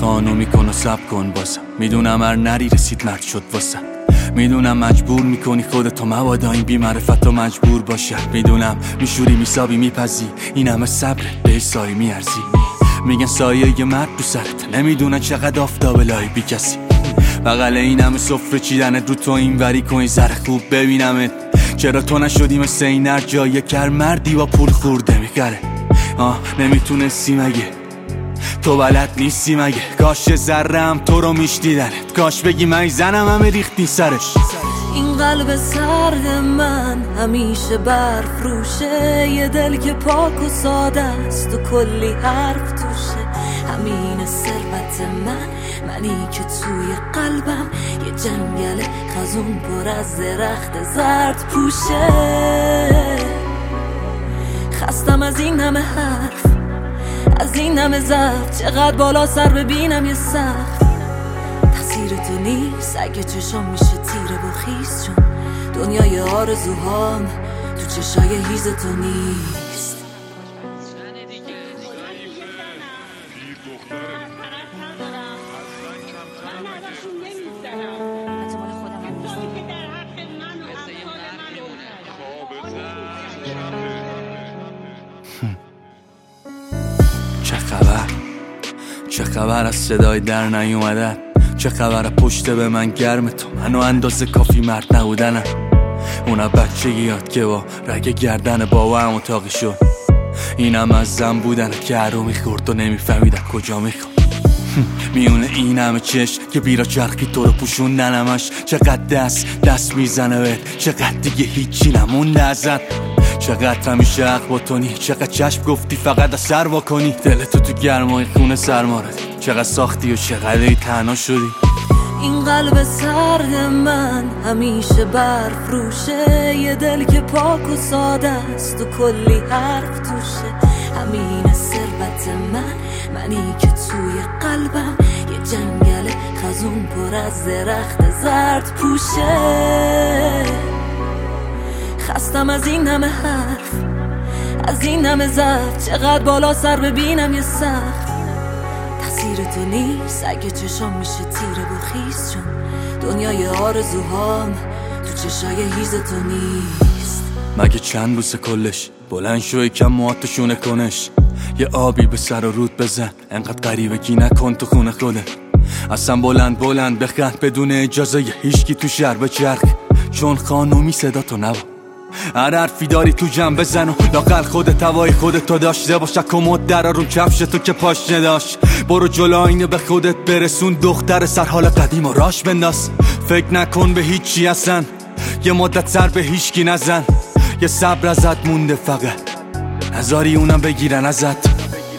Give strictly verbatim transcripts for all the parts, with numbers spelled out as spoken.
خانو میکن و سب کن بازم. میدونم هر نری رسید مرد شد واسم. میدونم مجبور میکنی خودتو مبادا این بی‌معرفتو مجبور باشه. میدونم میشوری میسابی میپزی این همه صبره به سایه میارزی. میگن سایه یه مرد رو سرت، نمیدونن چقدر آفتاب لای بی کسی. بغل این همه سفره چیدنت رو تو این وری کن ذره خوب ببینمت. چرا تو نشدی مثل این هر جای کر مردی با پول خورده میگره. آه نمیتونستی مگه تو بلد نیستی مگه؟ کاش ذرم تو رو میشنیدنت، کاش بگی من زنم همه ریختی سرش. این قلب سرد من همیشه برف روشه، یه دل که پاک و ساده است و کلی حرف توشه. همین ثروت من، منی که توی قلبم یه جنگل خزون پر از درخت زرد پوشه. خستم از این همه حرف، از این همه ضعف، چقدر بالا سر ببینم یه سقف. تقصیر تو نیست اگه چشم میشه تیره و خیس، چون دنیای آرزوهام تو چشای هیز تو نیست. چه خبر؟ چه خبر از صدای در نیومدن؟ چه خبر پشت به من گرم تو؟ منو اندازه کافی مرد نبودنم. اونا بچگی یاد که با رگ گردن بابا هم اتاقی شد. اینم از زن بودن که هرو میخورد و نمیفهمیدن کجا میخورد. میونه این همه چشم که بیرا چرخی تو رو پوشوندنمش. چقدر دست دست میزنه بهت، چقدر دیگه هیچی نمونده ازت. چقدر همیشه حق با تونی، چقدر چشم گفتی فقط از سر واکنی. دلتو تو گرمای خونه سرما ردی، چقدر ساختی و چقدر ای تنها شدی. این قلب سرد من همیشه برف روشه، یه دل که پاک و ساده است و کلی حرف توشه. همین ثروت من، منی که توی قلبم یه جنگل خزون پر از درخت زرد پوشه. خستم از این همه حرف، از این همه ضعف، چقدر بالا سر ببینم یه سقف. تقصیر تو نیست اگه چشم میشه تیره و خیس، چون دنیای آرزوهام تو چشای هیز تو نیست. مگه چند بوسه کلش بلند شو یکم موهاتو شونه کنش. یه آبی به سر و رود بزن، انقدر غریبگی نکن تو خونه خودت. اصلا بلند بلند بخند بدون اجازه یه هیچکی تو شهر بچرخ، چون خانومی صدا تو نبا. هر حرفی داری تو جمع بزن و لاقل خودت هوای خودتو داشته باشه. کمد در رو کفش تو که پاش نداشت. برو جلو آینه به خودت برسون، دختر سر حال قدیم و راش بنداز. فکر نکن به هیچی اصلا، یه مدت سر به هیچکی نزن. یه صبر ازت مونده فقط، نذاری اونم بگیرن ازت.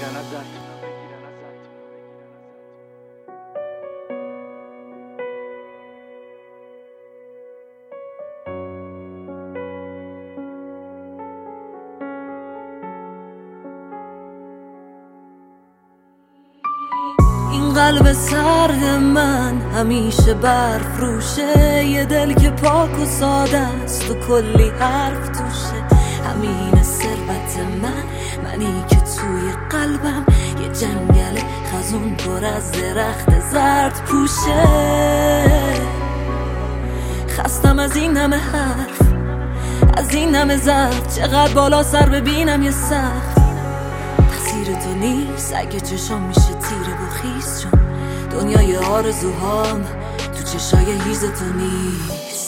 این قلب سرد من همیشه برف روشه، یه دل که پاک و ساده است و کلی حرف توشه. همین ثروت من، منی که توی قلبم یه جنگل خزون پر از درخت زرد پوشه. خستم از این همه حرف، از این همه ضعف، چقدر بالا سر ببینم یه سقف. تقصیر تو نیست اگه چشم میشه تیره و خیس، چون دنیای آرزوهام تو چشای هیز تو نیست.